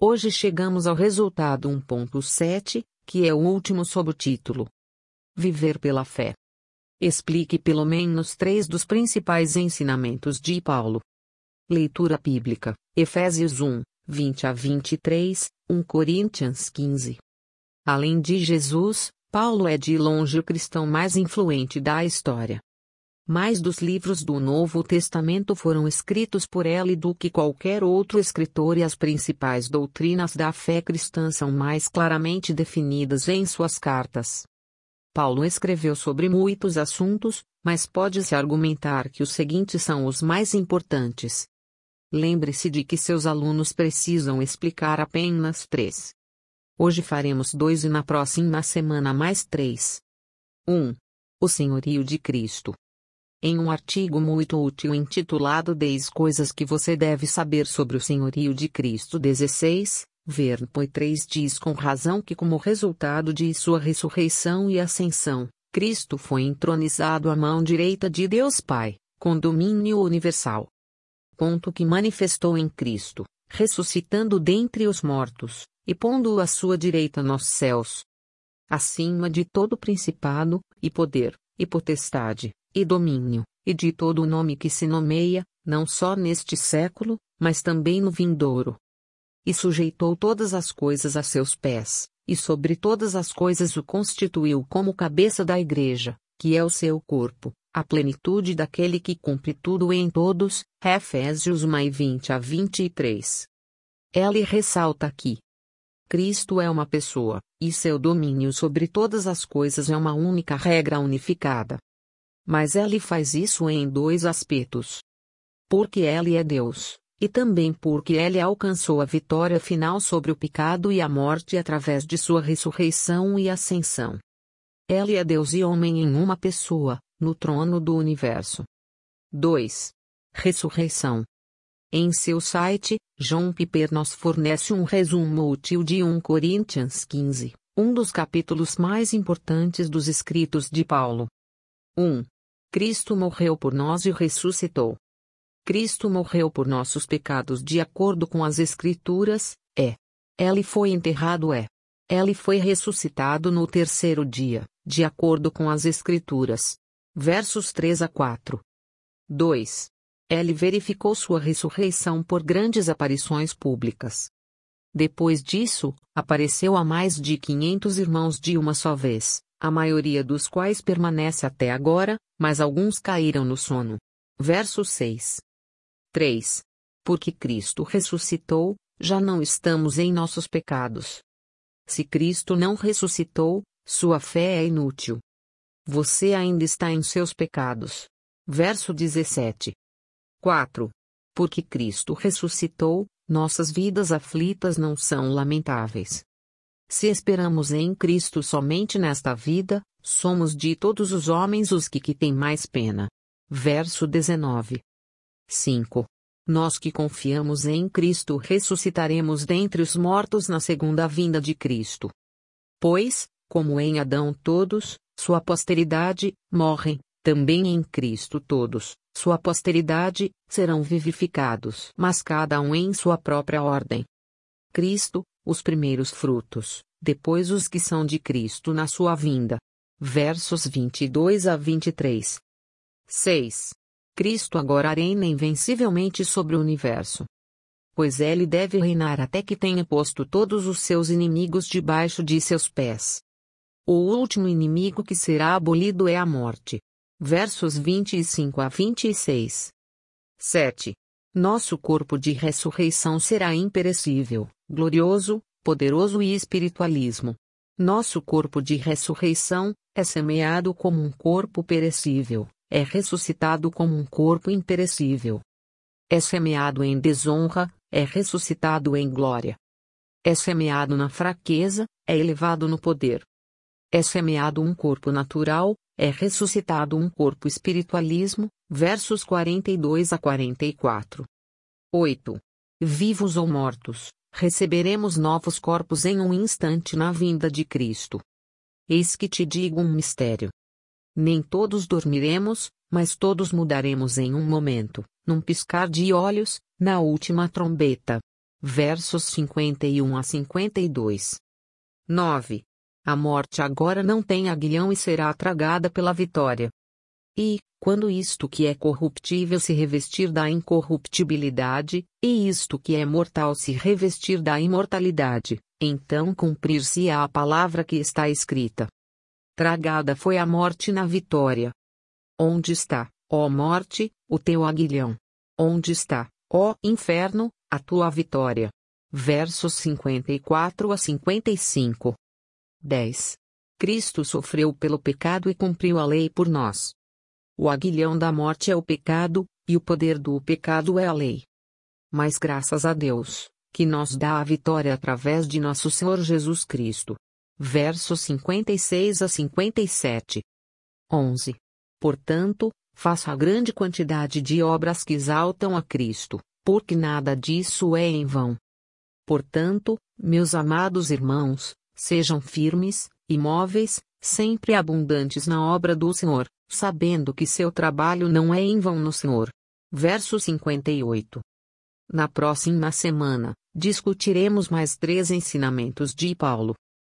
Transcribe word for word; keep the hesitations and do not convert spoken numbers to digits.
Hoje chegamos ao resultado um ponto sete, que é o último sob o título Viver pela Fé. Explique pelo menos três dos principais ensinamentos de Paulo. Leitura bíblica, Efésios um, vinte a vinte e três, um Coríntios quinze. Além de Jesus, Paulo é de longe o cristão mais influente da história. Mais dos livros do Novo Testamento foram escritos por ele do que qualquer outro escritor, e as principais doutrinas da fé cristã são mais claramente definidas em suas cartas. Paulo escreveu sobre muitos assuntos, mas pode-se argumentar que os seguintes são os mais importantes. Lembre-se de que seus alunos precisam explicar apenas três. Hoje faremos dois e na próxima semana mais três. um. O senhorio de Cristo. Em um artigo muito útil intitulado dez coisas que você deve saber sobre o senhorio de Cristo dezesseis, Verpo três diz com razão que, como resultado de sua ressurreição e ascensão, Cristo foi entronizado à mão direita de Deus Pai, com domínio universal. Ponto que manifestou em Cristo, ressuscitando dentre os mortos, e pondo-o à sua direita nos céus. Acima de todo principado, e poder, e potestade, e domínio, e de todo o nome que se nomeia, não só neste século, mas também no vindouro. E sujeitou todas as coisas a seus pés, e sobre todas as coisas o constituiu como cabeça da Igreja, que é o seu corpo, a plenitude daquele que cumpre tudo em todos. Efésios um, vinte a vinte e três. Ele ressalta aqui: Cristo é uma pessoa, e seu domínio sobre todas as coisas é uma única regra unificada. Mas ele faz isso em dois aspectos. Porque ele é Deus, e também porque ele alcançou a vitória final sobre o pecado e a morte através de sua ressurreição e ascensão. Ele é Deus e homem em uma pessoa, no trono do universo. dois. Ressurreição. Em seu site, John Piper nos fornece um resumo útil de um Coríntios quinze, um dos capítulos mais importantes dos escritos de Paulo. um. Cristo morreu por nós e ressuscitou. Cristo morreu por nossos pecados de acordo com as Escrituras, é. Ele foi enterrado, é. Ele foi ressuscitado no terceiro dia, de acordo com as Escrituras. Versos três a quatro. dois. Ele verificou sua ressurreição por grandes aparições públicas. Depois disso, apareceu a mais de quinhentos irmãos de uma só vez, a maioria dos quais permanece até agora, mas alguns caíram no sono. Verso seis. três. Porque Cristo ressuscitou, já não estamos em nossos pecados. Se Cristo não ressuscitou, sua fé é inútil. Você ainda está em seus pecados. Verso dezessete. quatro. Porque Cristo ressuscitou, nossas vidas aflitas não são lamentáveis. Se esperamos em Cristo somente nesta vida, somos de todos os homens os que, que têm mais pena. Verso dezenove. cinco. Nós que confiamos em Cristo ressuscitaremos dentre os mortos na segunda vinda de Cristo. Pois, como em Adão todos, sua posteridade, morrem, também em Cristo todos, sua posteridade, serão vivificados. Mas cada um em sua própria ordem. Cristo, os primeiros frutos, depois os que são de Cristo na sua vinda. Versos vinte e dois a vinte e três. seis. Cristo agora reina invencivelmente sobre o universo. Pois ele deve reinar até que tenha posto todos os seus inimigos debaixo de seus pés. O último inimigo que será abolido é a morte. Versos vinte e cinco a vinte e seis. sete. Nosso corpo de ressurreição será imperecível, glorioso, poderoso e espiritualismo. Nosso corpo de ressurreição é semeado como um corpo perecível, é ressuscitado como um corpo imperecível. É semeado em desonra, é ressuscitado em glória. É semeado na fraqueza, é elevado no poder. É semeado um corpo natural, é ressuscitado um corpo espiritualismo. Versos quarenta e dois a quarenta e quatro. oito. Vivos ou mortos, receberemos novos corpos em um instante na vinda de Cristo. Eis que te digo um mistério. Nem todos dormiremos, mas todos mudaremos em um momento, num piscar de olhos, na última trombeta. versos cinquenta e um a cinquenta e dois. nove. A morte agora não tem aguilhão e será tragada pela vitória. E, quando isto que é corruptível se revestir da incorruptibilidade, e isto que é mortal se revestir da imortalidade, então cumprir-se-á a palavra que está escrita. Tragada foi a morte na vitória. Onde está, ó morte, o teu aguilhão? Onde está, ó inferno, a tua vitória? Versos cinquenta e quatro a cinquenta e cinco. dez. Cristo sofreu pelo pecado e cumpriu a lei por nós. O aguilhão da morte é o pecado, e o poder do pecado é a lei. Mas graças a Deus, que nos dá a vitória através de nosso Senhor Jesus Cristo. Versos cinquenta e seis a cinquenta e sete. onze. Portanto, faça a grande quantidade de obras que exaltam a Cristo, porque nada disso é em vão. Portanto, meus amados irmãos, sejam firmes, imóveis, sempre abundantes na obra do Senhor, sabendo que seu trabalho não é em vão no Senhor. Verso cinquenta e oito. Na próxima semana, discutiremos mais três ensinamentos de Paulo.